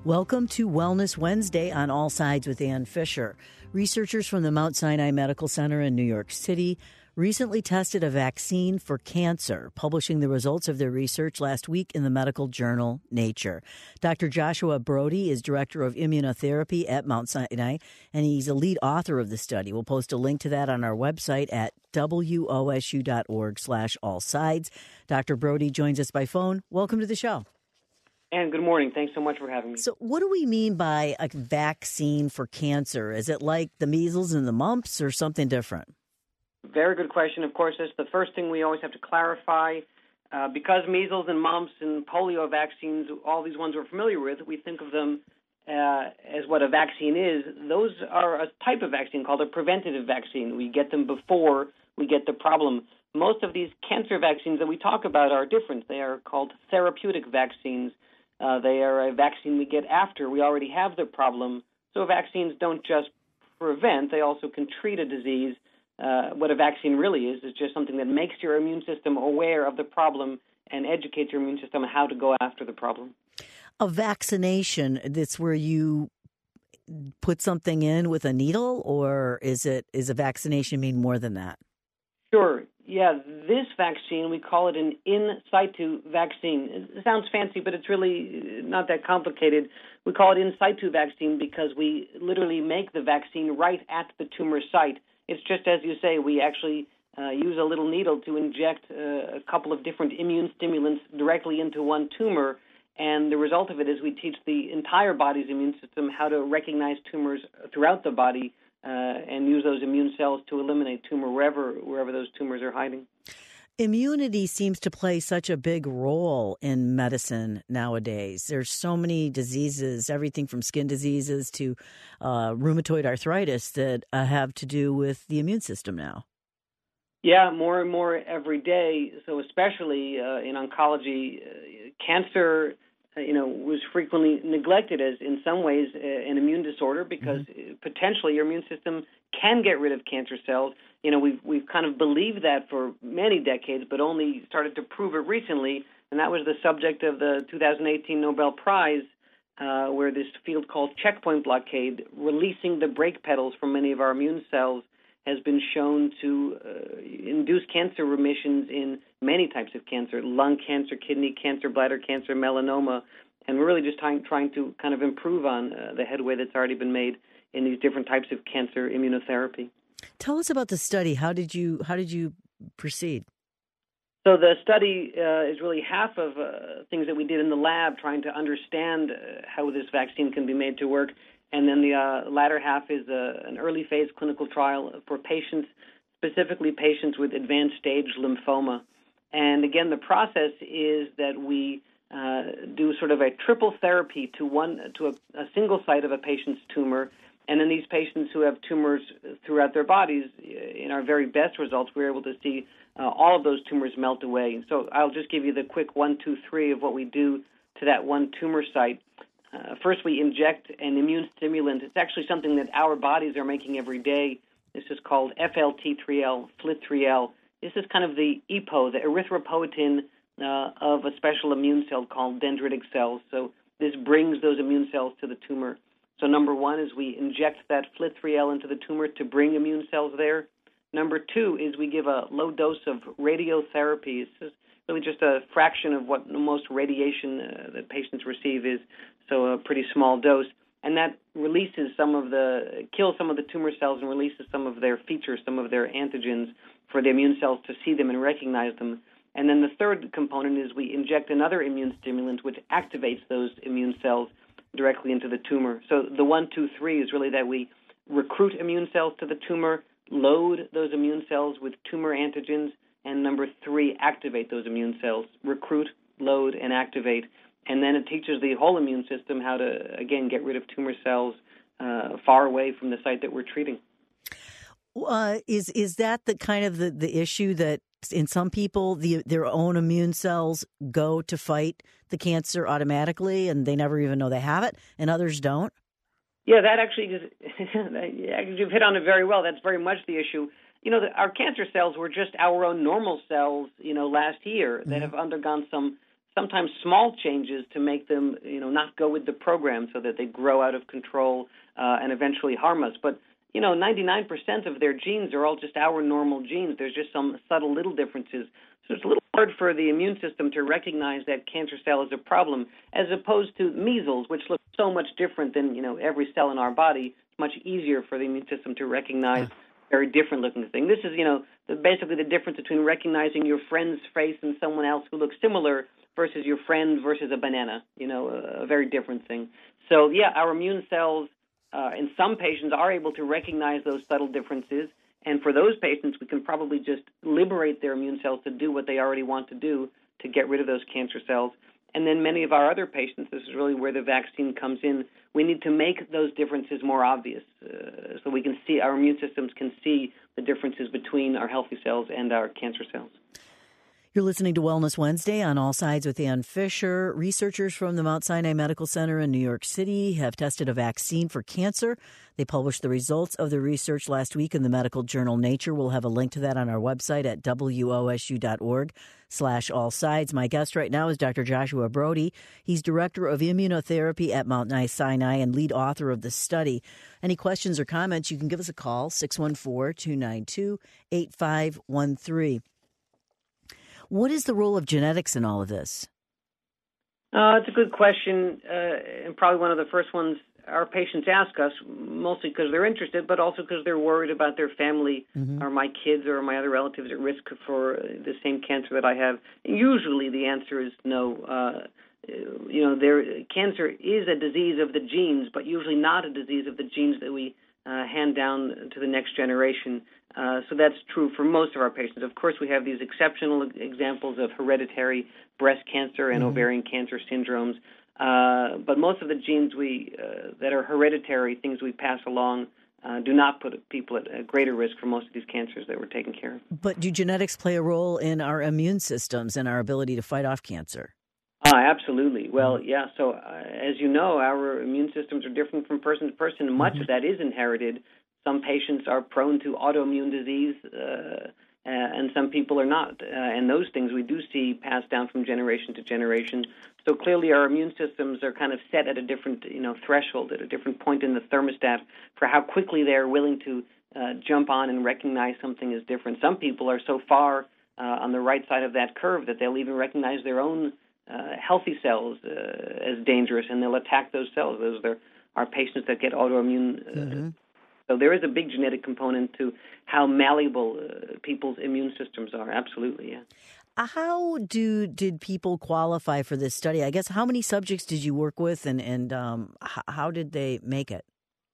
Welcome to Wellness Wednesday on All Sides with Ann Fisher. Researchers from the Mount Sinai Medical Center in New York City recently tested a vaccine for cancer, publishing the results of their research last week in the medical journal Nature. Dr. Joshua Brody is director of immunotherapy at Mount Sinai, and he's a lead author of the study. We'll post a link to that on our website at wosu.org/allsides. Dr. Brody joins us by phone. Welcome to the show. And good morning. Thanks so much for having me. So what do we mean by a vaccine for cancer? Is it like the measles and the mumps or something different? Very good question. Of course, that's the first thing we always have to clarify. Because measles and mumps and polio vaccines, all these ones we're familiar with, we think of them as what a vaccine is. Those are a type of vaccine called a preventative vaccine. We get them before we get the problem. Most of these cancer vaccines that we talk about are different. They are called therapeutic vaccines. They are a vaccine we get after we already have the problem. So vaccines don't just prevent, they also can treat a disease. What a vaccine really is just something that makes your immune system aware of the problem and educates your immune system on how to go after the problem. A vaccination, that's where you put something in with a needle, or is a vaccination mean more than that? Sure. Yeah, this vaccine, we call it an in situ vaccine. It sounds fancy, but it's really not that complicated. We call it in situ vaccine because we literally make the vaccine right at the tumor site. It's just as you say, we actually use a little needle to inject a couple of different immune stimulants directly into one tumor, and the result of it is we teach the entire body's immune system how to recognize tumors throughout the body and use those immune cells to eliminate tumor wherever those tumors are hiding. Immunity seems to play such a big role in medicine nowadays. There's so many diseases, everything from skin diseases to rheumatoid arthritis that have to do with the immune system now. Yeah, more and more every day. So especially in oncology, cancer was frequently neglected as, in some ways, an immune disorder because potentially your immune system can get rid of cancer cells. We've kind of believed that for many decades, but only started to prove it recently, and that was the subject of the 2018 Nobel Prize, where this field called checkpoint blockade, releasing the brake pedals from many of our immune cells, has been shown to induce cancer remissions in many types of cancer, lung cancer, kidney cancer, bladder cancer, melanoma, and we're really just trying to kind of improve on the headway that's already been made in these different types of cancer immunotherapy. Tell us about the study. How did you proceed? So the study is really half of things that we did in the lab, trying to understand how this vaccine can be made to work. And then the latter half is an early phase clinical trial for patients, specifically patients with advanced stage lymphoma. And again, the process is that we do sort of a triple therapy to a single site of a patient's tumor. And then these patients who have tumors throughout their bodies, in our very best results, we're able to see all of those tumors melt away. So I'll just give you the quick 1, 2, 3 of what we do to that one tumor site. First, we inject an immune stimulant. It's actually something that our bodies are making every day. This is called FLT3L, FLT3L. This is kind of the EPO, the erythropoietin of a special immune cell called dendritic cells. So this brings those immune cells to the tumor. So number one is we inject that FLT3L into the tumor to bring immune cells there. Number two is we give a low dose of radiotherapy. This is really just a fraction of what most radiation that patients receive is, so a pretty small dose. And that releases kills some of the tumor cells and releases some of their features, some of their antigens for the immune cells to see them and recognize them. And then the third component is we inject another immune stimulant which activates those immune cells directly into the tumor. So the 1, 2, 3 is really that we recruit immune cells to the tumor, load those immune cells with tumor antigens, and number 3, activate those immune cells, recruit, load, and activate. And then it teaches the whole immune system how to, again, get rid of tumor cells far away from the site that we're treating. Is that the kind of the issue that in some people their own immune cells go to fight the cancer automatically and they never even know they have it, and others don't? Yeah, that actually you've hit on it very well. That's very much the issue. Our cancer cells were just our own normal cells, last year that have undergone some sometimes small changes to make them, not go with the program so that they grow out of control and eventually harm us. But 99% of their genes are all just our normal genes. There's just some subtle little differences. So it's a little hard for the immune system to recognize that cancer cell is a problem, as opposed to measles, which looks so much different than, every cell in our body. It's much easier for the immune system to recognize very different looking thing. This is, basically the difference between recognizing your friend's face and someone else who looks similar versus your friend versus a banana, a very different thing. So, our immune cells in some patients are able to recognize those subtle differences. And for those patients, we can probably just liberate their immune cells to do what they already want to do to get rid of those cancer cells. And then many of our other patients, this is really where the vaccine comes in, we need to make those differences more obvious so we can see, our immune systems can see the differences between our healthy cells and our cancer cells. You're listening to Wellness Wednesday on All Sides with Ann Fisher. Researchers from the Mount Sinai Medical Center in New York City have tested a vaccine for cancer. They published the results of the research last week in the medical journal Nature. We'll have a link to that on our website at wosu.org/allsides. My guest right now is Dr. Joshua Brody. He's director of immunotherapy at Mount Sinai and lead author of the study. Any questions or comments, you can give us a call, 614-292-8513. What is the role of genetics in all of this? It's a good question, and probably one of the first ones our patients ask us, mostly because they're interested, but also because they're worried about their family. Are my kids or my other relatives at risk for the same cancer that I have? Usually the answer is no. Cancer is a disease of the genes, but usually not a disease of the genes that we hand down to the next generation. So that's true for most of our patients. Of course, we have these exceptional examples of hereditary breast cancer and ovarian cancer syndromes. But most of the genes that are hereditary, things we pass along, do not put people at greater risk for most of these cancers that we're taking care of. But do genetics play a role in our immune systems and our ability to fight off cancer? Absolutely. Well, yeah. So as you know, our immune systems are different from person to person. Much of that is inherited. Some patients are prone to autoimmune disease, and some people are not. And those things we do see passed down from generation to generation. So clearly our immune systems are kind of set at a different, threshold, at a different point in the thermostat for how quickly they're willing to jump on and recognize something as different. Some people are so far on the right side of that curve that they'll even recognize their own healthy cells as dangerous, and they'll attack those cells. Those are patients that get autoimmune. So there is a big genetic component to how malleable people's immune systems are. Absolutely, yeah. How did people qualify for this study? I guess how many subjects did you work with, and how did they make it?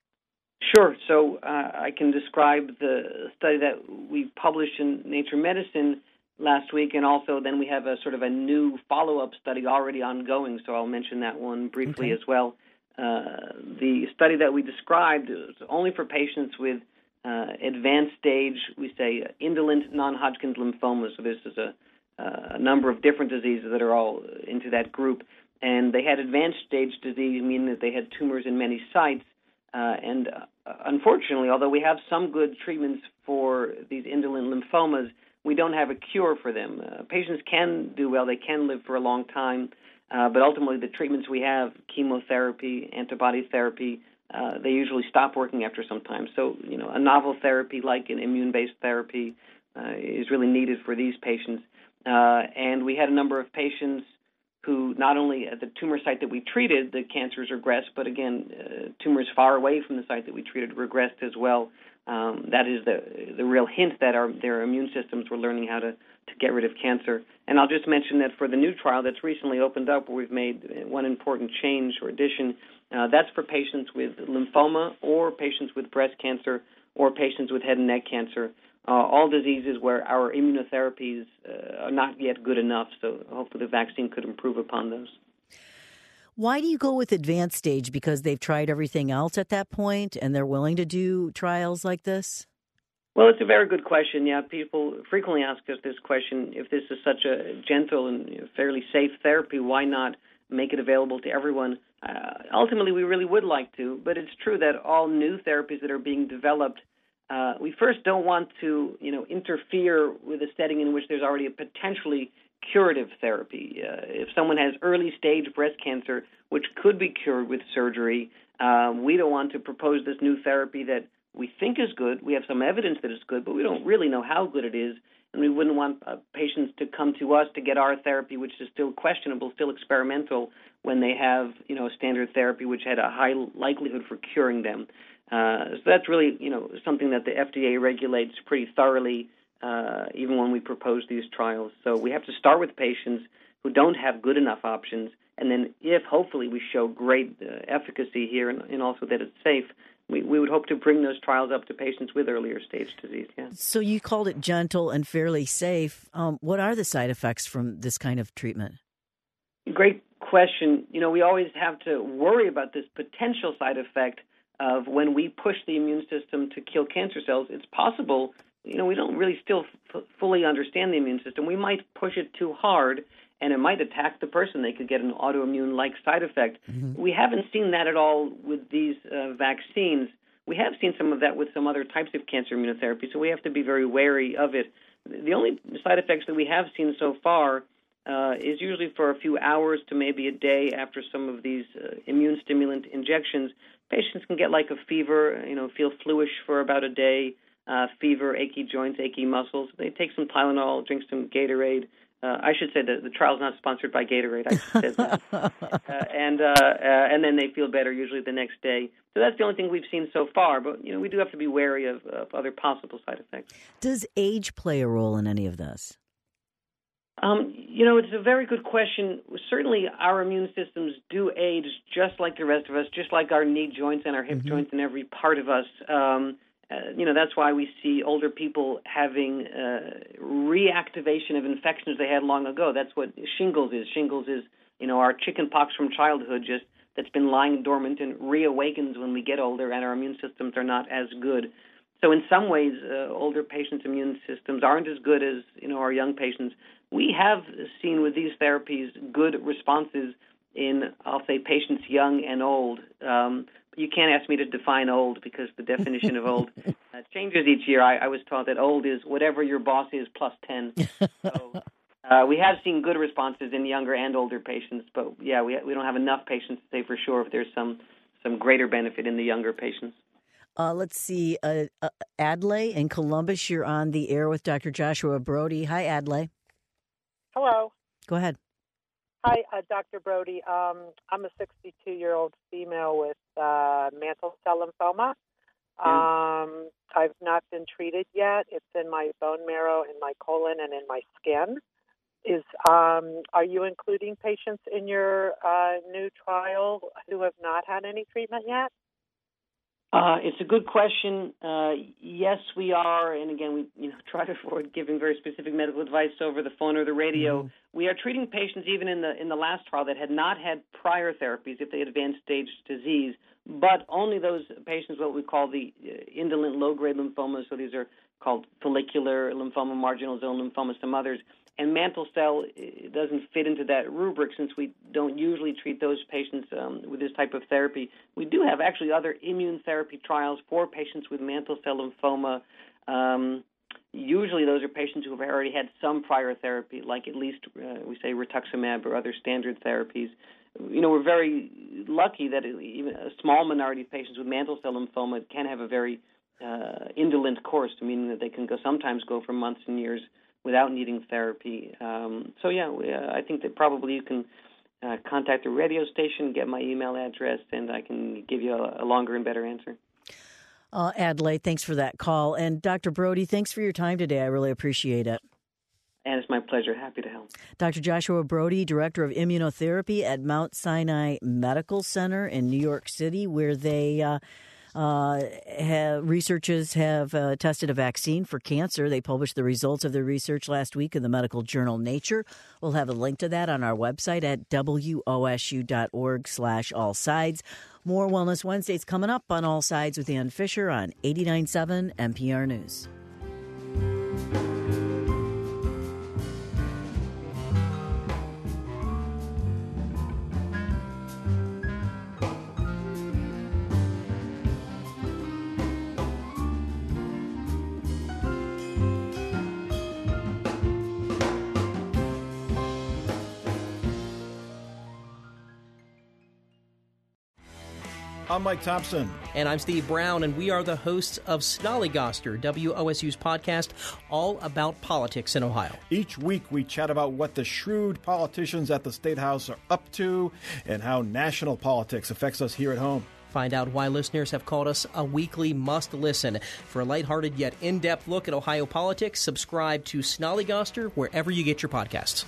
Sure. So I can describe the study that we published in Nature Medicine last week, and also then we have a sort of a new follow-up study already ongoing, so I'll mention that one briefly as well. The study that we described is only for patients with advanced stage, we say, indolent non-Hodgkin's lymphoma. So this is a number of different diseases that are all into that group. And they had advanced stage disease, meaning that they had tumors in many sites. And unfortunately, although we have some good treatments for these indolent lymphomas, we don't have a cure for them. Patients can do well. They can live for a long time. But ultimately, the treatments we have, chemotherapy, antibody therapy, they usually stop working after some time. So, a novel therapy like an immune-based therapy is really needed for these patients. And we had a number of patients who not only at the tumor site that we treated, the cancers regressed, but again, tumors far away from the site that we treated regressed as well. That is the real hint that their immune systems were learning how to get rid of cancer. And I'll just mention that for the new trial that's recently opened up, where we've made one important change or addition, that's for patients with lymphoma or patients with breast cancer or patients with head and neck cancer, all diseases where our immunotherapies are not yet good enough. So hopefully the vaccine could improve upon those. Why do you go with advanced stage? Because they've tried everything else at that point and they're willing to do trials like this? Well, it's a very good question. Yeah, people frequently ask us this question. If this is such a gentle and fairly safe therapy, why not make it available to everyone? Ultimately, we really would like to, but it's true that all new therapies that are being developed, we first don't want to, interfere with a setting in which there's already a potentially curative therapy. If someone has early stage breast cancer, which could be cured with surgery, we don't want to propose this new therapy that we think is good. We have some evidence that it's good, but we don't really know how good it is. And we wouldn't want patients to come to us to get our therapy, which is still questionable, still experimental, when they have, standard therapy which had a high likelihood for curing them. So that's really, something that the FDA regulates pretty thoroughly, even when we propose these trials. So we have to start with patients who don't have good enough options, and then if hopefully we show great efficacy here and also that it's safe, we would hope to bring those trials up to patients with earlier stage disease. Yeah. So you called it gentle and fairly safe. What are the side effects from this kind of treatment? Great question. We always have to worry about this potential side effect of when we push the immune system to kill cancer cells. It's possible, we don't really still fully understand the immune system. We might push it too hard, and it might attack the person. They could get an autoimmune-like side effect. Mm-hmm. We haven't seen that at all with these vaccines. We have seen some of that with some other types of cancer immunotherapy, so we have to be very wary of it. The only side effects that we have seen so far is usually for a few hours to maybe a day after some of these immune stimulant injections. Patients can get like a fever, feel fluish for about a day, fever, achy joints, achy muscles. They take some Tylenol, drink some Gatorade. I should say that the trial's not sponsored by Gatorade. I should say that. And then they feel better usually the next day. So that's the only thing we've seen so far. But, we do have to be wary of other possible side effects. Does age play a role in any of this? It's a very good question. Certainly our immune systems do age just like the rest of us, just like our knee joints and our hip joints and every part of us. That's why we see older people having reactivation of infections they had long ago. That's what shingles is. Shingles is, our chicken pox from childhood that's been lying dormant and reawakens when we get older and our immune systems are not as good. So in some ways, older patients' immune systems aren't as good as, our young patients. We have seen with these therapies good responses in, I'll say, patients young and old. You can't ask me to define old because the definition of old changes each year. I was taught that old is whatever your boss is plus 10. So we have seen good responses in younger and older patients, but we don't have enough patients to say for sure if there's some greater benefit in the younger patients. Let's see. Adlai in Columbus, you're on the air with Dr. Joshua Brody. Hi, Adlai. Hello. Go ahead. Hi, Dr. Brody. I'm a 62-year-old female with mantle cell lymphoma. I've not been treated yet. It's in my bone marrow, in my colon, and in my skin. Are you including patients in your new trial who have not had any treatment yet? It's a good question. Yes, we are, and again, we try to avoid giving very specific medical advice over the phone or the radio. Mm-hmm. We are treating patients even in the last trial that had not had prior therapies if they had advanced stage disease, but only those patients what we call the indolent low-grade lymphomas. So these are called follicular lymphoma, marginal zone lymphoma, some others. And mantle cell doesn't fit into that rubric since we don't usually treat those patients with this type of therapy. We do have actually other immune therapy trials for patients with mantle cell lymphoma. Usually those are patients who have already had some prior therapy, like at least we say rituximab or other standard therapies. We're very lucky that even a small minority of patients with mantle cell lymphoma can have a very indolent course, meaning that they can sometimes go for months and years without needing therapy. I think that probably you can contact the radio station, get my email address, and I can give you a longer and better answer. Adlai, thanks for that call. And Dr. Brody, thanks for your time today. I really appreciate it. And it's my pleasure. Happy to help. Dr. Joshua Brody, Director of Immunotherapy at Mount Sinai Medical Center in New York City, where they researchers have tested a vaccine for cancer. They published the results of their research last week in the medical journal Nature. We'll have a link to that on our website at wosu.org/allsides. More Wellness Wednesdays coming up on All Sides with Ann Fisher on 89.7 NPR News. I'm Mike Thompson. And I'm Steve Brown, and we are the hosts of Snollygoster, WOSU's podcast all about politics in Ohio. Each week we chat about what the shrewd politicians at the State House are up to and how national politics affects us here at home. Find out why listeners have called us a weekly must-listen. For a lighthearted yet in-depth look at Ohio politics, subscribe to Snollygoster wherever you get your podcasts.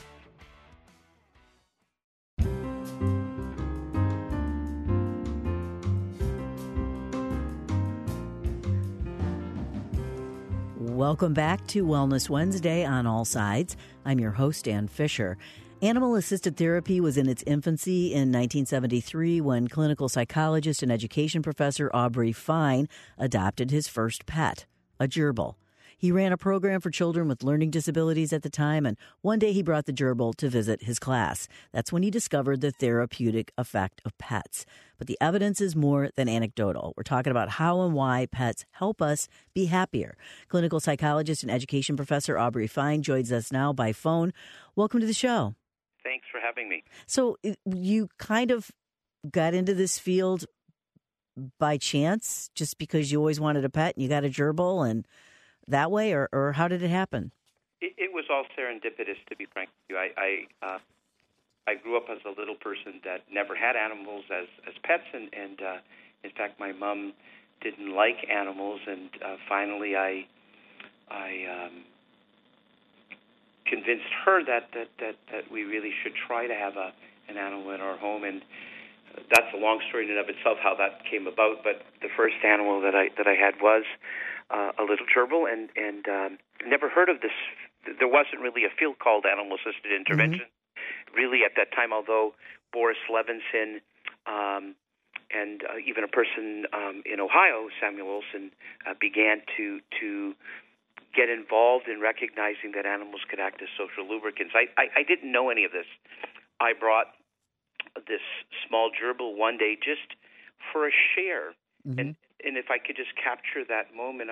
Welcome back to Wellness Wednesday on All Sides. I'm your host, Ann Fisher. Animal-assisted therapy was in its infancy in 1973 when clinical psychologist and education professor Aubrey Fine adopted his first pet, a gerbil. He ran a program for children with learning disabilities at the time, and one day he brought the gerbil to visit his class. That's when he discovered the therapeutic effect of pets. But the evidence is more than anecdotal. We're talking about how and why pets help us be happier. Clinical psychologist and education professor Aubrey Fine joins us now by phone. Welcome to the show. Thanks for having me. So you kind of got into this field by chance, just because you always wanted a pet and you got a gerbil and that way, or how did it happen? It was all serendipitous, to be frank with you. I grew up as a little person that never had animals as pets, and in fact, my mom didn't like animals, and finally I convinced her that we really should try to have an animal in our home, and that's a long story in and of itself how that came about. But the first animal that I had was a little gerbil, and never heard of this. There wasn't really a field called animal-assisted intervention, really at that time. Although Boris Levinson and even a person in Ohio, Samuel Olson, began to get involved in recognizing that animals could act as social lubricants. I didn't know any of this. I brought this small gerbil one day just for a share, and if I could just capture that moment,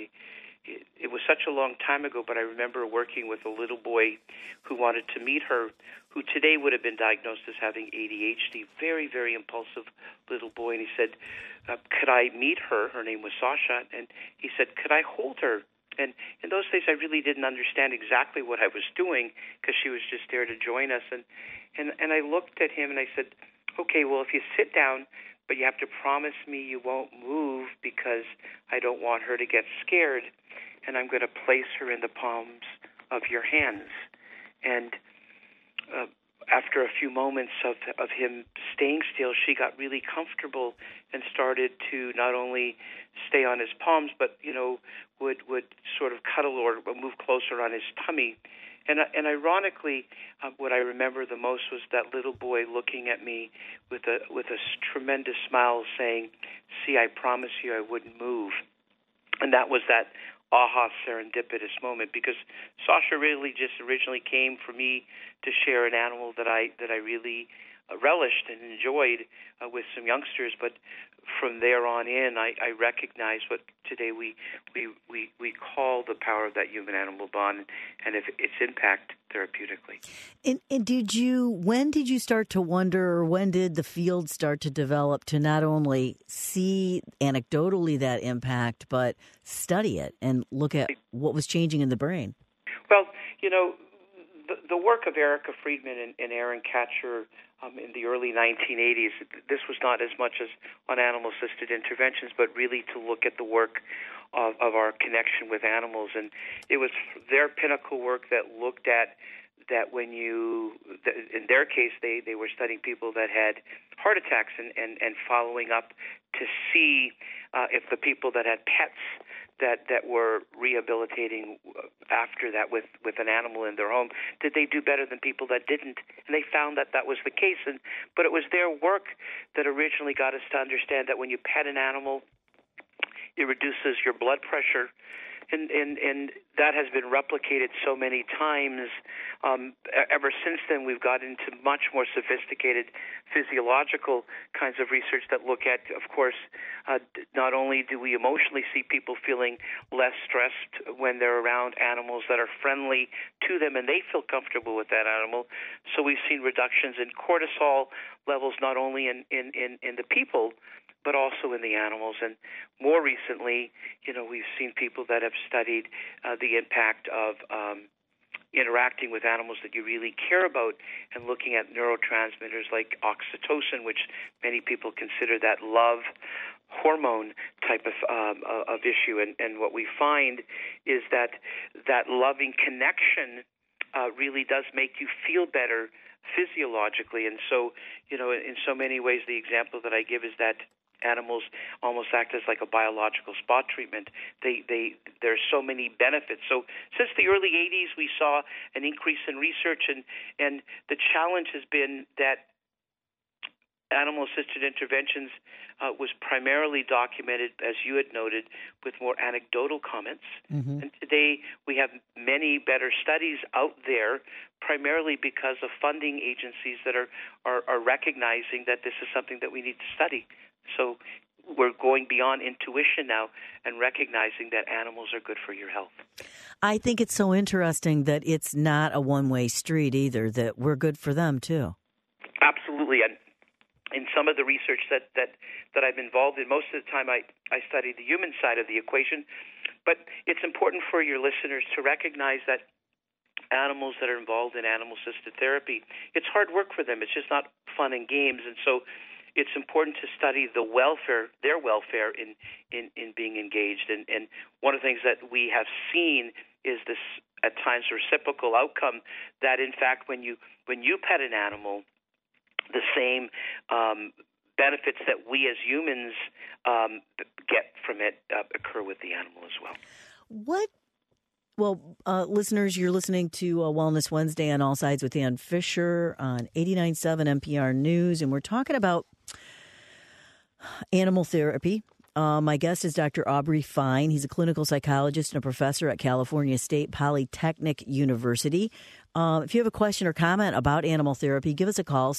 it was such a long time ago, but I remember working with a little boy who wanted to meet her, who today would have been diagnosed as having ADHD, very, very impulsive little boy, and he said, could I meet her? Her name was Sasha, and he said, could I hold her? And in those days, I really didn't understand exactly what I was doing because she was just there to join us. And I looked at him and I said, okay, well, if you sit down, but you have to promise me you won't move because I don't want her to get scared, and I'm going to place her in the palms of your hands. And after a few moments of him staying still, she got really comfortable and started to not only stay on his palms, but would sort of cuddle or move closer on his tummy. And ironically, what I remember the most was that little boy looking at me with a tremendous smile, saying, "See, I promise you, I wouldn't move." And that was that aha serendipitous moment, because Sasha really just originally came for me to share an animal that I really relished and enjoyed with some youngsters. But from there on in, I recognized what today we call the power of that human-animal bond and its impact therapeutically. And when did you start to wonder, or when did the field start to develop to not only see anecdotally that impact, but study it and look at what was changing in the brain? Well, the work of Erica Friedman and Aaron Katcher in the early 1980s, this was not as much as on animal-assisted interventions, but really to look at the work of our connection with animals. And it was their pinnacle work that looked at that when in their case, they were studying people that had heart attacks and following up to see if the people that had pets that were rehabilitating after that with an animal in their home, did they do better than people that didn't? And they found that was the case. But it was their work that originally got us to understand that when you pet an animal, it reduces your blood pressure. And that has been replicated so many times. Ever since then, we've got into much more sophisticated physiological kinds of research that look at, of course, not only do we emotionally see people feeling less stressed when they're around animals that are friendly to them and they feel comfortable with that animal. So we've seen reductions in cortisol levels not only in the people, but also in the animals. And more recently, we've seen people that have studied the impact of interacting with animals that you really care about and looking at neurotransmitters like oxytocin, which many people consider that love hormone type of issue. And what we find is that loving connection really does make you feel better physiologically. And so, in so many ways, the example that I give is that animals almost act as like a biological spot treatment. There's so many benefits. So since the early 80s, we saw an increase in research, and the challenge has been that animal-assisted interventions was primarily documented, as you had noted, with more anecdotal comments. Mm-hmm. And today we have many better studies out there, primarily because of funding agencies that are recognizing that this is something that we need to study. So we're going beyond intuition now and recognizing that animals are good for your health. I think it's so interesting that it's not a one-way street either, that we're good for them too. Absolutely. And in some of the research that I'm involved in, most of the time I study the human side of the equation. But it's important for your listeners to recognize that animals that are involved in animal-assisted therapy, it's hard work for them. It's just not fun and games. And so it's important to study their welfare in being engaged. And one of the things that we have seen is this, at times, reciprocal outcome that, in fact, when you pet an animal, the same benefits that we as humans get from it occur with the animal as well. Listeners, you're listening to Wellness Wednesday on All Sides with Ann Fisher on 89.7 NPR News, and we're talking about animal therapy. My guest is Dr. Aubrey Fine. He's a clinical psychologist and a professor at California State Polytechnic University. If you have a question or comment about animal therapy, give us a call,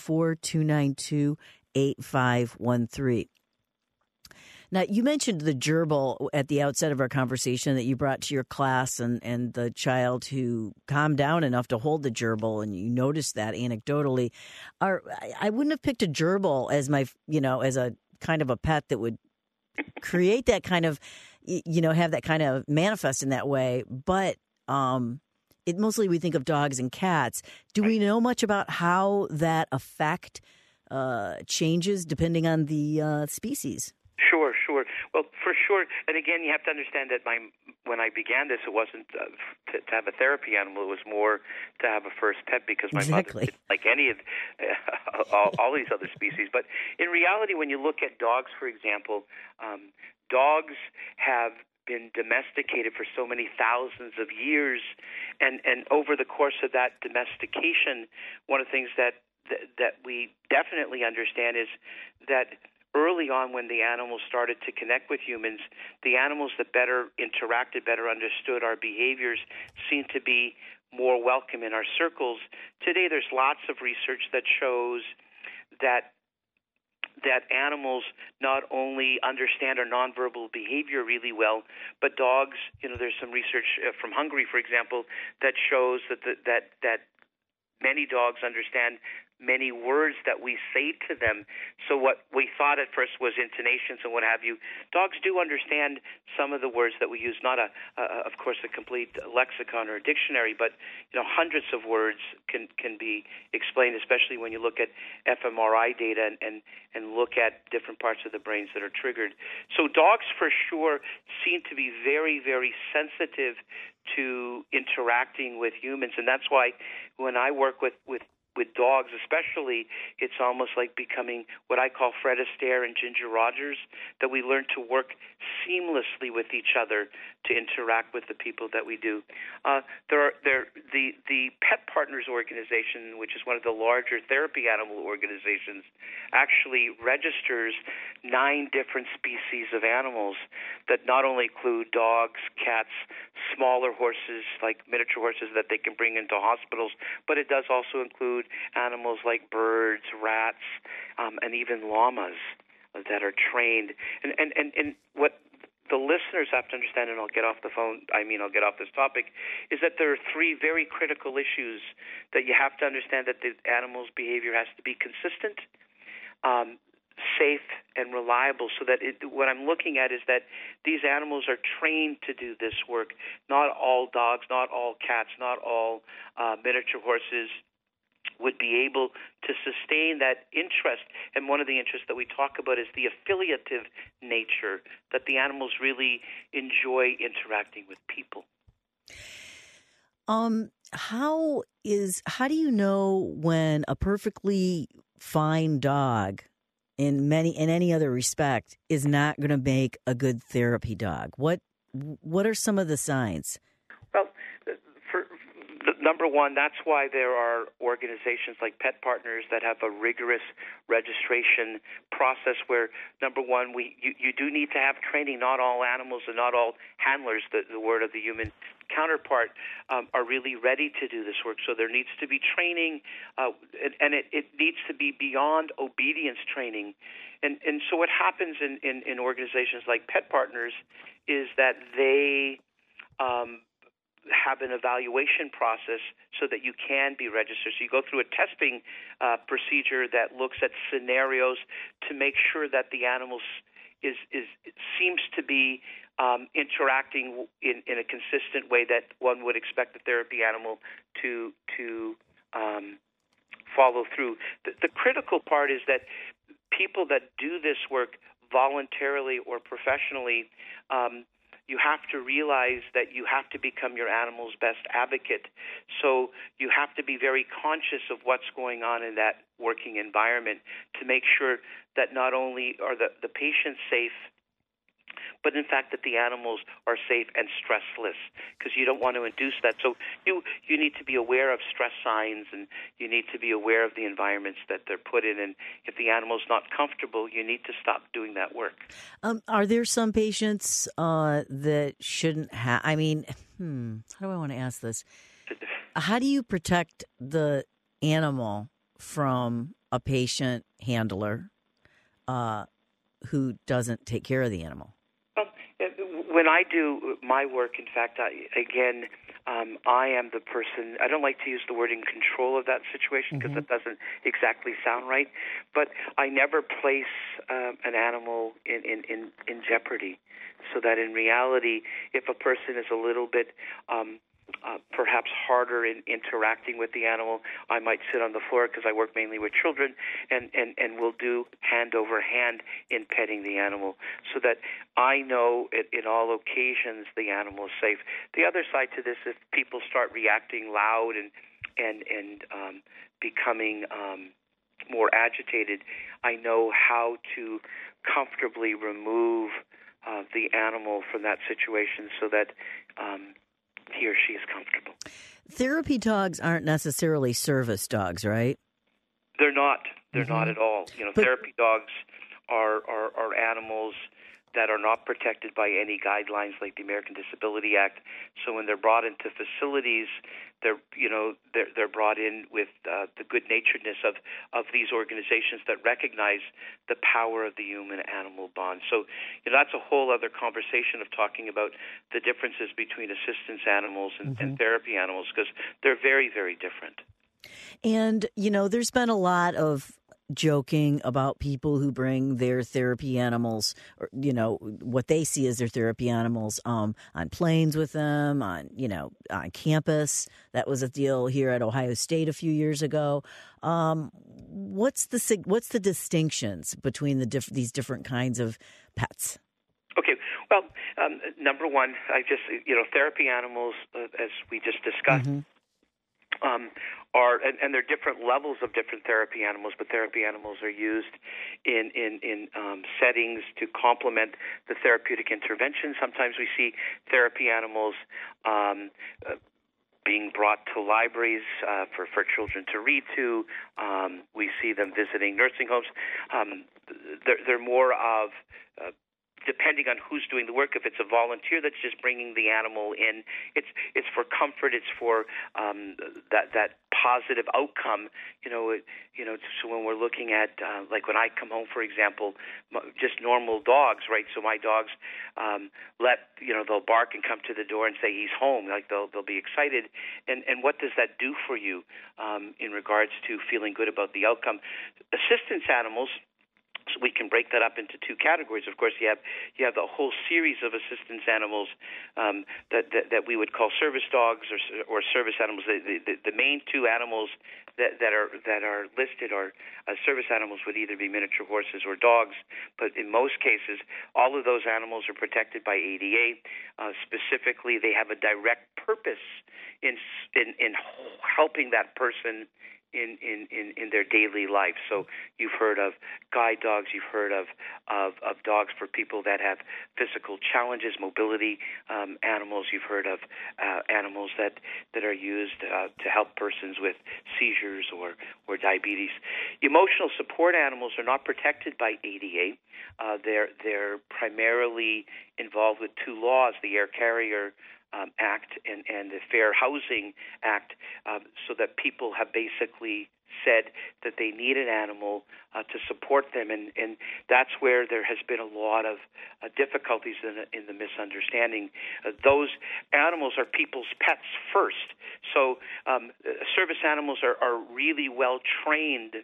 614-292-8513. Now, you mentioned the gerbil at the outset of our conversation that you brought to your class and the child who calmed down enough to hold the gerbil, and you noticed that anecdotally. I wouldn't have picked a gerbil as as a kind of a pet that would create that kind of, have that kind of manifest in that way. But mostly we think of dogs and cats. Do we know much about how that effect changes depending on the species? Sure. Well, for sure. And again, you have to understand that when I began this, it wasn't to have a therapy animal. It was more to have a first pet because my mother didn't like any of all these other species. But in reality, when you look at dogs, for example, dogs have been domesticated for so many thousands of years, and over the course of that domestication, one of the things that we definitely understand is that early on, when the animals started to connect with humans, the animals that better interacted, better understood our behaviors, seemed to be more welcome in our circles. Today, there's lots of research that shows that animals not only understand our nonverbal behavior really well, but dogs. There's some research from Hungary, for example, that shows that many dogs understand many words that we say to them. So what we thought at first was intonations and what have you. Dogs do understand some of the words that we use, not of course, a complete lexicon or a dictionary, but hundreds of words can be explained, especially when you look at fMRI data and look at different parts of the brains that are triggered. So dogs for sure seem to be very, very sensitive to interacting with humans, and that's why when I work with dogs especially, it's almost like becoming what I call Fred Astaire and Ginger Rogers, that we learn to work seamlessly with each other to interact with the people that we do. The Pet Partners Organization, which is one of the larger therapy animal organizations, actually registers 9 different species of animals that not only include dogs, cats, smaller horses, like miniature horses that they can bring into hospitals, but it does also include animals like birds, rats, and even llamas that are trained. And what the listeners have to understand, and I'll get off this topic, is that there are 3 very critical issues that you have to understand: that the animal's behavior has to be consistent, safe, and reliable, so that what I'm looking at is that these animals are trained to do this work. Not all dogs, not all cats, not all miniature horses would be able to sustain that interest. And one of the interests that we talk about is the affiliative nature, that the animals really enjoy interacting with people. How do you know when a perfectly fine dog in any other respect is not going to make a good therapy dog? What are some of the signs? Well, number one, that's why there are organizations like Pet Partners that have a rigorous registration process where, number one, you do need to have training. Not all animals and not all handlers, the word of the human counterpart, are really ready to do this work. So there needs to be training, and it needs to be beyond obedience training. And so what happens in organizations like Pet Partners is that they have an evaluation process so that you can be registered. So you go through a testing procedure that looks at scenarios to make sure that the animal seems to be interacting in a consistent way that one would expect a therapy animal to follow through. The critical part is that people that do this work voluntarily or professionally, you have to realize that you have to become your animal's best advocate. So you have to be very conscious of what's going on in that working environment to make sure that not only are the patients safe, but in fact that the animals are safe and stressless, because you don't want to induce that. So you need to be aware of stress signs, and you need to be aware of the environments that they're put in. And if the animal's not comfortable, you need to stop doing that work. Are there some patients that shouldn't have? I mean, how do I want to ask this? How do you protect the animal from a patient handler who doesn't take care of the animal? When I do my work, in fact, I am the person. I don't like to use the word in control of that situation because that doesn't exactly sound right. But I never place an animal in jeopardy, so that in reality, if a person is a little bit perhaps harder in interacting with the animal, I might sit on the floor because I work mainly with children, and we'll do hand over hand in petting the animal, so that I know in all occasions the animal is safe. The other side to this, if people start reacting loud and becoming more agitated, I know how to comfortably remove the animal from that situation so that he or she is comfortable. Therapy dogs aren't necessarily service dogs, right? They're not. They're not at all. Therapy dogs are animals that are not protected by any guidelines like the American Disability Act. So when they're brought into facilities, they're brought in with the good-naturedness of these organizations that recognize the power of the human-animal bond. So that's a whole other conversation of talking about the differences between assistance animals and therapy animals, because they're very, very different. And, there's been a lot of joking about people who bring their therapy animals, or, what they see as their therapy animals, on planes with them, on campus. That was a deal here at Ohio State a few years ago. What's the distinctions between these different kinds of pets? Okay. Well, number one, therapy animals, as we just discussed, are, and there are different levels of different therapy animals, but therapy animals are used in settings to complement the therapeutic intervention. Sometimes we see therapy animals being brought to libraries for children to read to. We see them visiting nursing homes. They're more of depending on who's doing the work. If it's a volunteer that's just bringing the animal in, it's for comfort. It's for that positive outcome. So when we're looking at like when I come home, for example, just normal dogs, right? So my dogs they'll bark and come to the door and say he's home. Like they'll be excited. And what does that do for you in regards to feeling good about the outcome? Assistance animals So we can break that up into two categories. Of course, you have the whole series of assistance animals that we would call service dogs or service animals. The main two animals that are listed are service animals would either be miniature horses or dogs, but in most cases, all of those animals are protected by ADA. Specifically, they have a direct purpose in helping that person in their daily life. So you've heard of guide dogs, you've heard of dogs for people that have physical challenges, mobility animals, you've heard of animals that are used to help persons with seizures or diabetes. Emotional support animals are not protected by ADA. They're primarily involved with two laws, the Air Carrier Act and the Fair Housing Act, so that people have basically said that they need an animal to support them, and that's where there has been a lot of difficulties in the misunderstanding. Those animals are people's pets first, so service animals are really well trained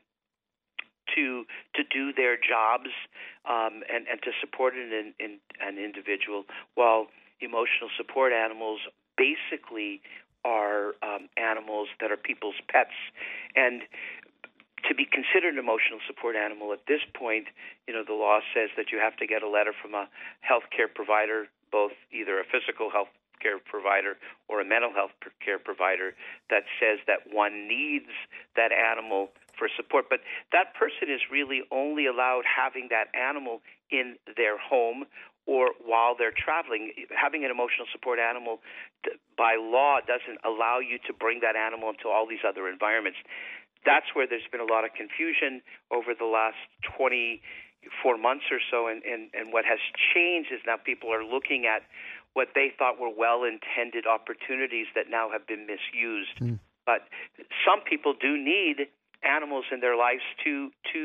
to do their jobs and to support an individual, while emotional support animals basically are animals that are people's pets. And to be considered an emotional support animal at this point, the law says that you have to get a letter from a health care provider, both either a physical health care provider or a mental health care provider, that says that one needs that animal for support. But that person is really only allowed having that animal in their home or while they're traveling. Having an emotional support animal by law doesn't allow you to bring that animal into all these other environments. That's where there's been a lot of confusion over the last 24 months or so, and what has changed is now people are looking at what they thought were well-intended opportunities that now have been misused. But some people do need animals in their lives to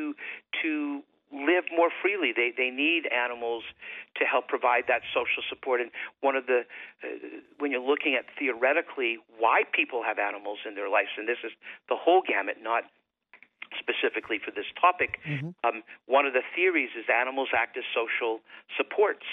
live more freely. They need animals to help provide that social support. And one of the when you're looking at theoretically why people have animals in their lives, and this is the whole gamut, not specifically for this topic, one of the theories is animals act as social supports.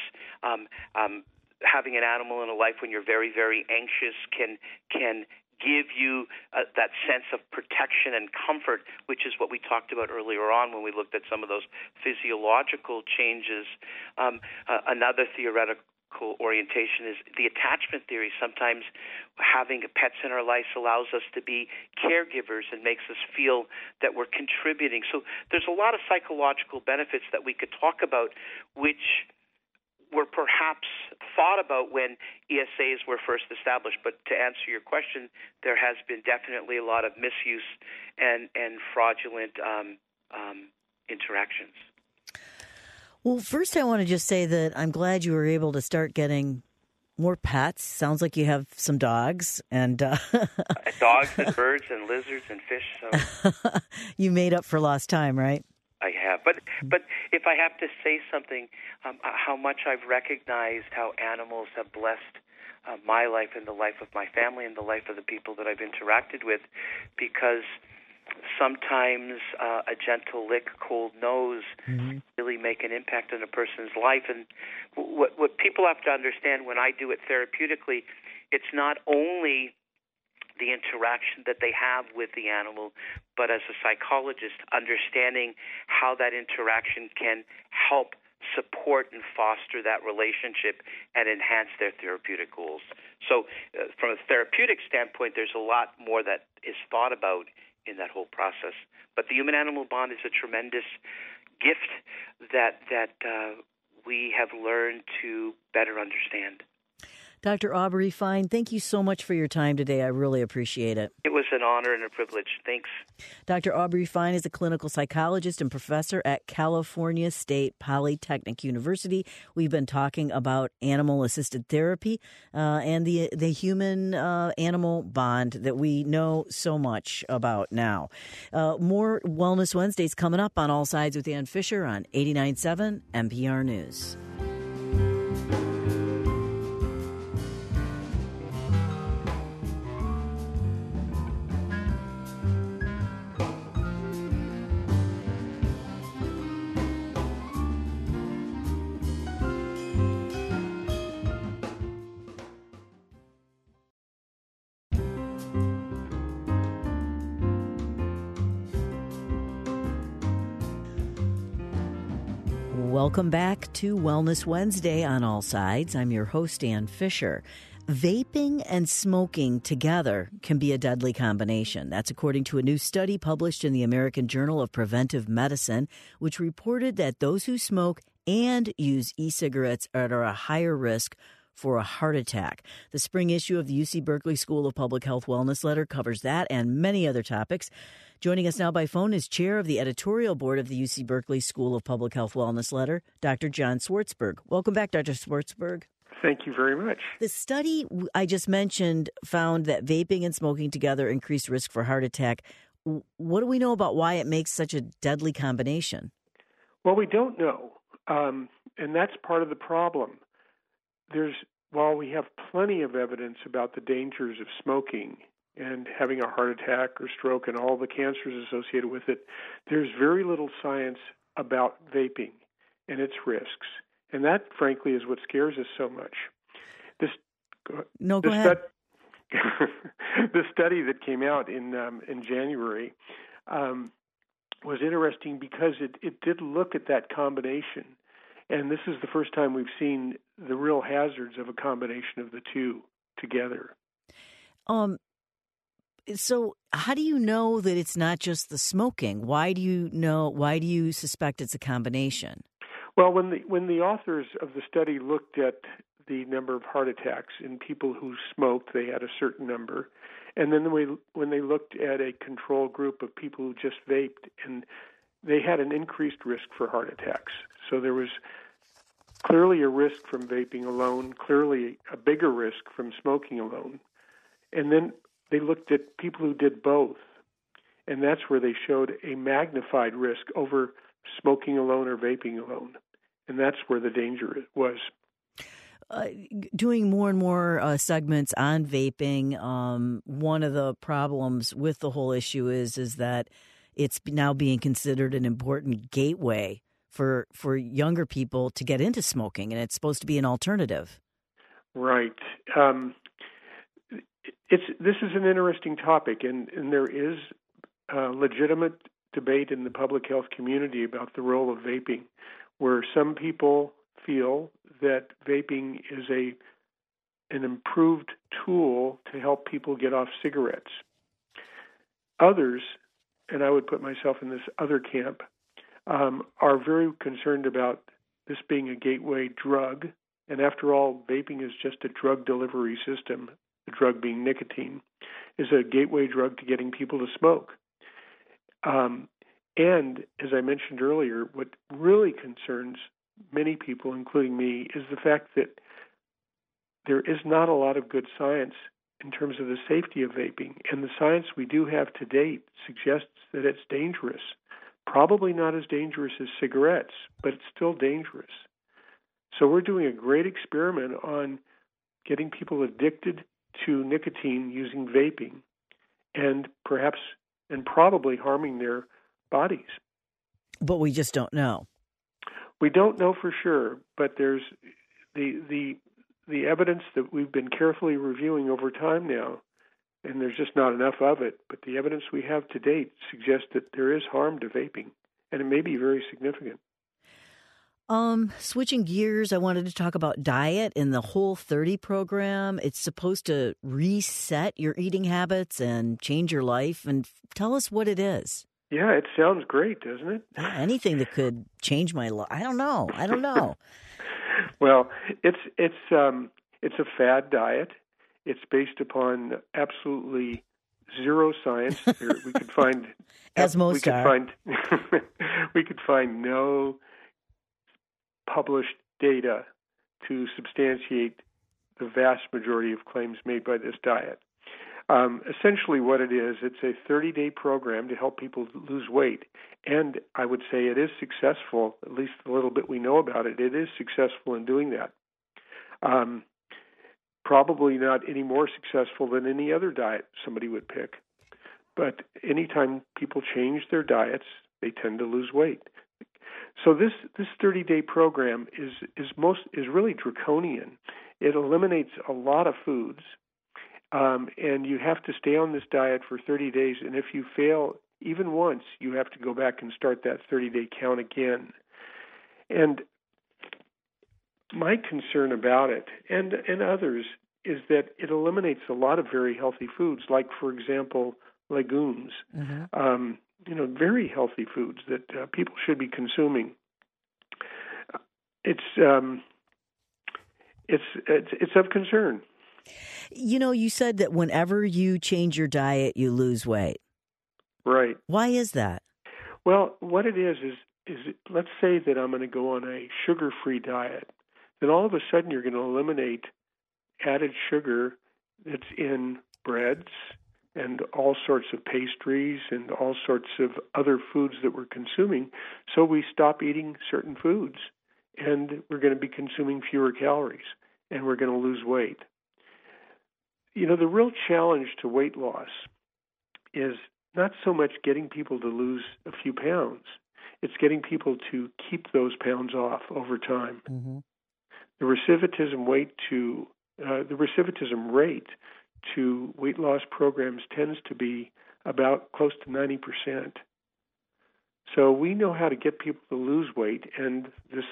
Having an animal in a life when you're very, very anxious can give you that sense of protection and comfort, which is what we talked about earlier on when we looked at some of those physiological changes. Another theoretical orientation is the attachment theory. Sometimes having pets in our lives allows us to be caregivers and makes us feel that we're contributing. So there's a lot of psychological benefits that we could talk about, which were perhaps thought about when ESAs were first established. But to answer your question, there has been definitely a lot of misuse and fraudulent interactions. Well, first I want to just say that I'm glad you were able to start getting more pets. Sounds like you have some dogs. And dogs and birds and lizards and fish. So you made up for lost time, right? I have. But if I have to say something, how much I've recognized how animals have blessed my life and the life of my family and the life of the people that I've interacted with, because sometimes a gentle lick, cold nose really make an impact on a person's life. And what people have to understand when I do it therapeutically, it's not only the interaction that they have with the animal, but as a psychologist, understanding how that interaction can help support and foster that relationship and enhance their therapeutic goals. So from a therapeutic standpoint, there's a lot more that is thought about in that whole process. But the human-animal bond is a tremendous gift that we have learned to better understand. Dr. Aubrey Fine, thank you so much for your time today. I really appreciate it. It was an honor and a privilege. Thanks. Dr. Aubrey Fine is a clinical psychologist and professor at California State Polytechnic University. We've been talking about animal-assisted therapy and the human-animal bond that we know so much about now. More Wellness Wednesdays coming up on All Sides with Ann Fisher on 89.7 NPR News. Welcome back to Wellness Wednesday on All Sides. I'm your host, Ann Fisher. Vaping and smoking together can be a deadly combination. That's according to a new study published in the American Journal of Preventive Medicine, which reported that those who smoke and use e-cigarettes are at a higher risk for a heart attack. The spring issue of the UC Berkeley School of Public Health Wellness Letter covers that and many other topics. Joining us now by phone is chair of the editorial board of the UC Berkeley School of Public Health Wellness Letter, Dr. John Swartzberg. Welcome back, Dr. Swartzberg. Thank you very much. The study I just mentioned found that vaping and smoking together increased risk for heart attack. What do we know about why it makes such a deadly combination? Well, we don't know, and that's part of the problem. While we have plenty of evidence about the dangers of smoking and having a heart attack or stroke and all the cancers associated with it, there's very little science about vaping and its risks. And that, frankly, is what scares us so much. Go ahead. The study that came out in January was interesting because it did look at that combination. And this is the first time we've seen the real hazards of a combination of the two together. So how do you know that it's not just the smoking? Why do you suspect it's a combination? Well, when the authors of the study looked at the number of heart attacks in people who smoked, they had a certain number. And then when they looked at a control group of people who just vaped, and they had an increased risk for heart attacks. So there was clearly a risk from vaping alone, clearly a bigger risk from smoking alone. And then they looked at people who did both, and that's where they showed a magnified risk over smoking alone or vaping alone. And that's where the danger was. Doing more and more segments on vaping, one of the problems with the whole issue is that it's now being considered an important gateway for younger people to get into smoking, and it's supposed to be an alternative. Right. This is an interesting topic, and there is legitimate debate in the public health community about the role of vaping, where some people feel that vaping is an improved tool to help people get off cigarettes. Others, and I would put myself in this other camp, are very concerned about this being a gateway drug. And after all, vaping is just a drug delivery system, the drug being nicotine, is a gateway drug to getting people to smoke. And as I mentioned earlier, what really concerns many people, including me, is the fact that there is not a lot of good science in terms of the safety of vaping. And the science we do have to date suggests that it's dangerous. Probably not as dangerous as cigarettes, but it's still dangerous. So we're doing a great experiment on getting people addicted to nicotine using vaping and probably harming their bodies. But we just don't know. We don't know for sure, but there's the evidence that we've been carefully reviewing over time now, and there's just not enough of it, but the evidence we have to date suggests that there is harm to vaping, and it may be very significant. Switching gears, I wanted to talk about diet in the Whole30 program. It's supposed to reset your eating habits and change your life. And tell us what it is. Yeah, it sounds great, doesn't it? Anything that could change my life. I don't know. Well, it's a fad diet. It's based upon absolutely zero science. We could find as most are. We could find no published data to substantiate the vast majority of claims made by this diet. Essentially what it is, it's a 30-day program to help people lose weight. And I would say it is successful, at least the little bit we know about it, it is successful in doing that. Probably not any more successful than any other diet somebody would pick. But anytime people change their diets, they tend to lose weight. So this 30-day program is really draconian. It eliminates a lot of foods, and you have to stay on this diet for 30 days. And if you fail even once, you have to go back and start that 30-day count again. And my concern about it, and others, is that it eliminates a lot of very healthy foods, like, for example, legumes. Very healthy foods that people should be consuming. It's of concern. You said that whenever you change your diet, you lose weight. Right. Why is that? Well, what it is let's say that I'm going to go on a sugar-free diet. Then all of a sudden you're going to eliminate added sugar that's in breads and all sorts of pastries and all sorts of other foods that we're consuming. So we stop eating certain foods, and we're going to be consuming fewer calories, and we're going to lose weight. The real challenge to weight loss is not so much getting people to lose a few pounds. It's getting people to keep those pounds off over time. Mm-hmm. The recidivism rate to weight loss programs tends to be about close to 90%. So we know how to get people to lose weight, and this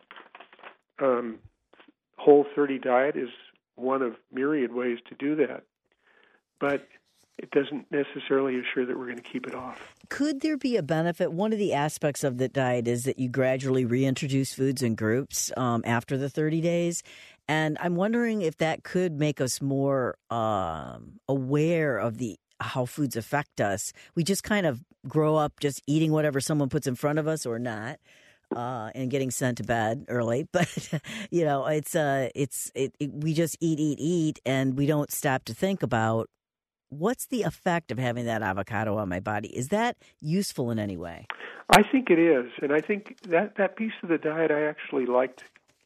Whole30 diet is one of myriad ways to do that. But it doesn't necessarily assure that we're going to keep it off. Could there be a benefit? One of the aspects of the diet is that you gradually reintroduce foods in groups after the 30 days. And I'm wondering if that could make us more aware of how foods affect us. We just kind of grow up just eating whatever someone puts in front of us or not. And getting sent to bed early, but we just eat, and we don't stop to think about what's the effect of having that avocado on my body. Is that useful in any way? I think it is, and I think that piece of the diet I actually liked.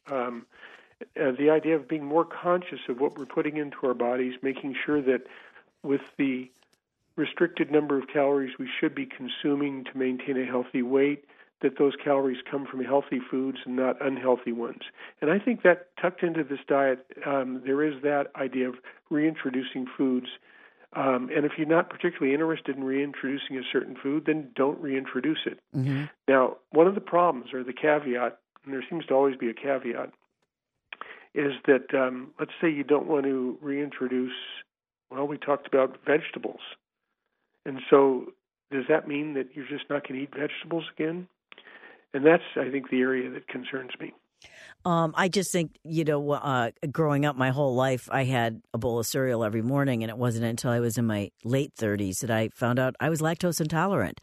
The idea of being more conscious of what we're putting into our bodies, making sure that with the restricted number of calories we should be consuming to maintain a healthy weight, that those calories come from healthy foods and not unhealthy ones. And I think that tucked into this diet, there is that idea of reintroducing foods. And if you're not particularly interested in reintroducing a certain food, then don't reintroduce it. Mm-hmm. Now, one of the problems, or the caveat, and there seems to always be a caveat, is that let's say you don't want to reintroduce, we talked about vegetables. And so does that mean that you're just not going to eat vegetables again? And that's, I think, the area that concerns me. I just think, growing up my whole life, I had a bowl of cereal every morning, and it wasn't until I was in my late 30s that I found out I was lactose intolerant.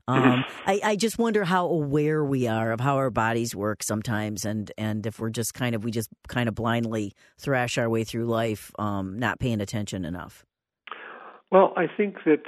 I just wonder how aware we are of how our bodies work sometimes, and if we're just we just blindly thrash our way through life, not paying attention enough. Well, I think that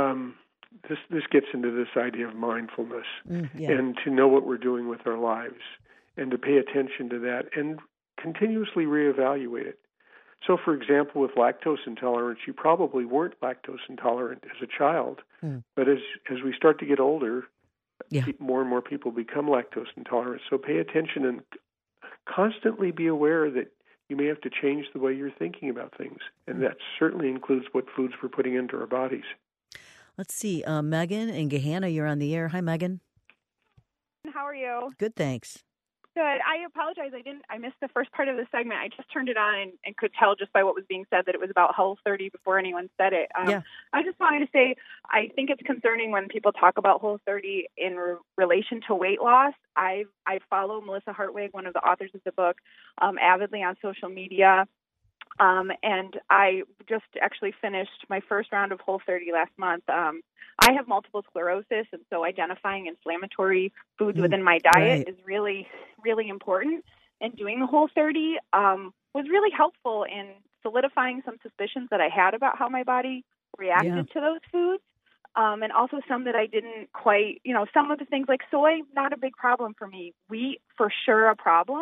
this gets into this idea of mindfulness and to know what we're doing with our lives and to pay attention to that and continuously reevaluate it. So, for example, with lactose intolerance, you probably weren't lactose intolerant as a child, but as we start to get older, more and more people become lactose intolerant. So pay attention and constantly be aware that you may have to change the way you're thinking about things, and that certainly includes what foods we're putting into our bodies. Let's see. Megan in Gahanna, you're on the air. Hi, Megan. How are you? Good, thanks. Good. I apologize. I missed the first part of the segment. I just turned it on and could tell just by what was being said that it was about Whole30 before anyone said it. I just wanted to say I think it's concerning when people talk about Whole30 in relation to weight loss. I follow Melissa Hartwig, one of the authors of the book, avidly on social media. And I just actually finished my first round of Whole30 last month. I have multiple sclerosis, and so identifying inflammatory foods within my diet is really, really important. And doing the Whole30 was really helpful in solidifying some suspicions that I had about how my body reacted to those foods. And also some that I didn't quite, some of the things like soy, not a big problem for me. Wheat, for sure, a problem.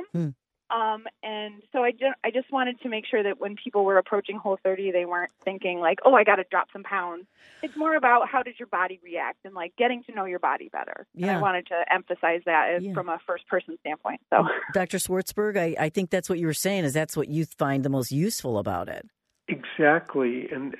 And so I just wanted to make sure that when people were approaching Whole30, they weren't thinking like, oh, I got to drop some pounds. It's more about how does your body react and like getting to know your body better. Yeah. And I wanted to emphasize that from a first person standpoint. So, Dr. Swartzberg, I think that's what you were saying is that's what you find the most useful about it. Exactly. And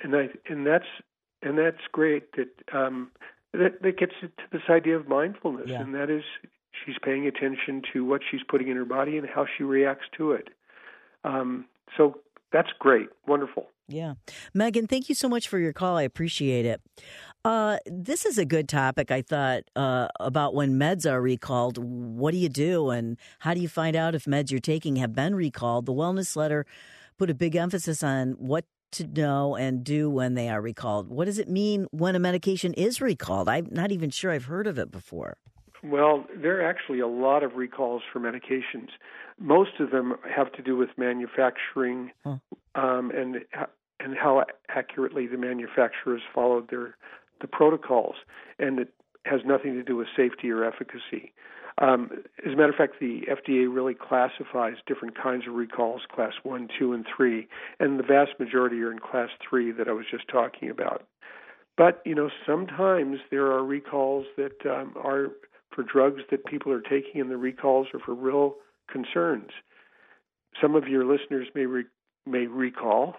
that's great that gets to this idea of mindfulness. And that is She's paying attention to what she's putting in her body and how she reacts to it. So that's great. Wonderful. Yeah. Megan, thank you so much for your call. I appreciate it. This is a good topic, I thought, about when meds are recalled. What do you do, and how do you find out if meds you're taking have been recalled? The Wellness Letter put a big emphasis on what to know and do when they are recalled. What does it mean when a medication is recalled? I'm not even sure I've heard of it before. Well, there are actually a lot of recalls for medications. Most of them have to do with manufacturing and how accurately the manufacturers followed the protocols, and it has nothing to do with safety or efficacy. As a matter of fact, the FDA really classifies different kinds of recalls, Class 1, 2, and 3, and the vast majority are in Class 3 that I was just talking about. But, sometimes there are recalls that are for drugs that people are taking, and the recalls are for real concerns. Some of your listeners may recall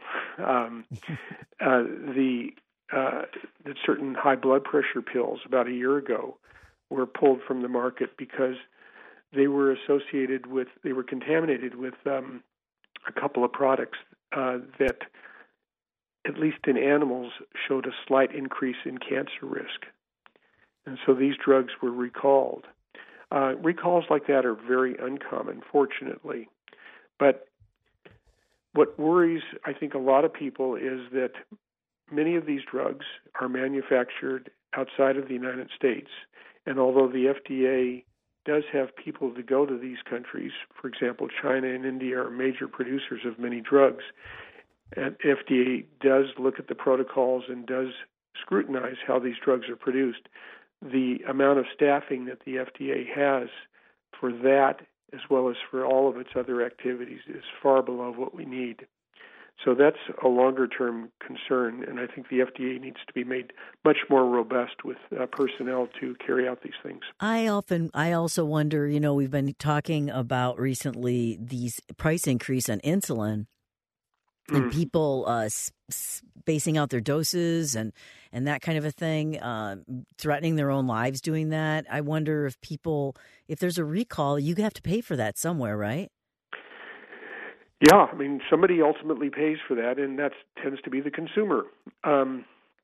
that certain high blood pressure pills about a year ago were pulled from the market because they were contaminated with a couple of products that, at least in animals, showed a slight increase in cancer risk. And so these drugs were recalled. Recalls like that are very uncommon, fortunately. But what worries, I think, a lot of people is that many of these drugs are manufactured outside of the United States. And although the FDA does have people to go to these countries, for example, China and India are major producers of many drugs, and FDA does look at the protocols and does scrutinize how these drugs are produced. The amount of staffing that the FDA has for that, as well as for all of its other activities, is far below what we need. So that's a longer-term concern, and I think the FDA needs to be made much more robust with personnel to carry out these things. I also wonder, we've been talking about recently these price increase on insulin, and people spacing out their doses and that kind of a thing, threatening their own lives doing that. I wonder if there's a recall, you have to pay for that somewhere, right? Yeah, somebody ultimately pays for that, and that tends to be the consumer. I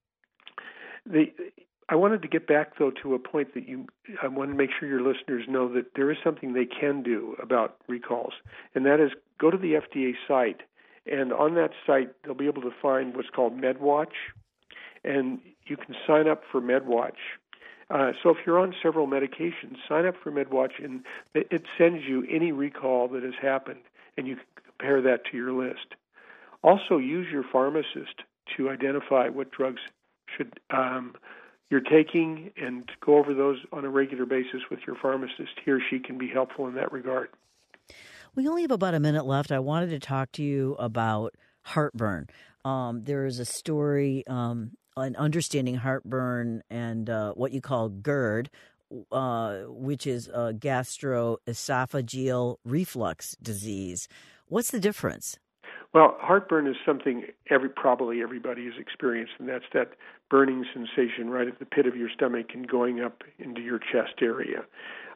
wanted to get back, though, to a point that I want to make sure your listeners know that there is something they can do about recalls, and that is go to the FDA site, and on that site they'll be able to find what's called MedWatch, and you can sign up for MedWatch. So if you're on several medications, sign up for MedWatch, and it sends you any recall that has happened, and you can compare that to your list. Also, use your pharmacist to identify what drugs you're taking, and go over those on a regular basis with your pharmacist. He or she can be helpful in that regard. We only have about a minute left. I wanted to talk to you about heartburn. There is a story on understanding heartburn and what you call GERD, which is gastroesophageal reflux disease. What's the difference? Well, heartburn is something probably everybody has experienced, and that's that burning sensation right at the pit of your stomach and going up into your chest area.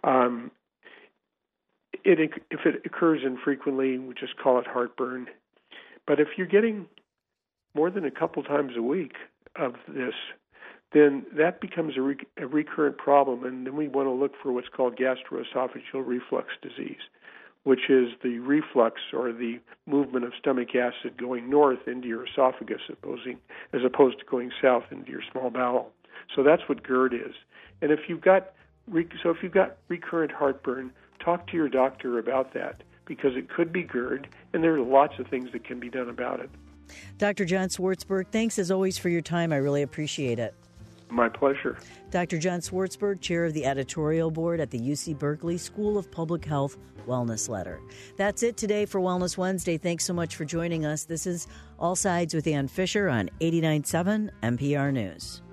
If it occurs infrequently, we just call it heartburn. But if you're getting more than a couple times a week of this, then that becomes a recurrent problem, and then we want to look for what's called gastroesophageal reflux disease, which is the reflux or the movement of stomach acid going north into your esophagus, as opposed to going south into your small bowel. So that's what GERD is. And if you've got recurrent heartburn, talk to your doctor about that, because it could be GERD, and there are lots of things that can be done about it. Dr. John Swartzberg, thanks as always for your time. I really appreciate it. My pleasure. Dr. John Swartzberg, chair of the editorial board at the UC Berkeley School of Public Health Wellness Letter. That's it today for Wellness Wednesday. Thanks so much for joining us. This is All Sides with Ann Fisher on 89.7 NPR News.